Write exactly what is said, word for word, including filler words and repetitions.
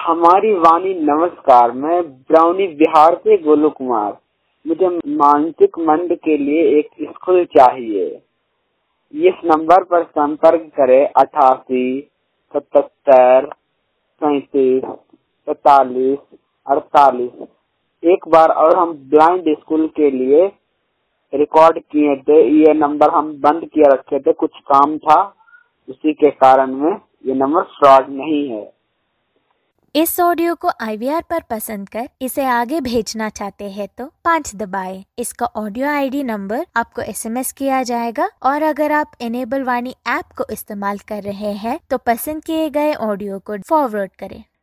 हमारी वाणी नमस्कार। मैं ब्राउनी बिहार से गोलू कुमार। मुझे मानसिक मंद के लिए एक स्कूल चाहिए। इस नंबर पर संपर्क करें अठासी सतहत्तर सैतीस पैतालीस अड़तालीस। एक बार और हम ब्लाइंड स्कूल के लिए रिकॉर्ड किए थे। ये नंबर हम बंद किए रखे थे, कुछ काम था, उसी के कारण में ये नंबर फ्रॉड नहीं है। इस ऑडियो को आई वी आर पर पसंद कर इसे आगे भेजना चाहते हैं तो पाँच दबाएं। इसका ऑडियो आई डी नंबर आपको एस एम एस किया जाएगा और अगर आप इनेबल वाणी ऐप को इस्तेमाल कर रहे हैं तो पसंद किए गए ऑडियो को फॉरवर्ड करें।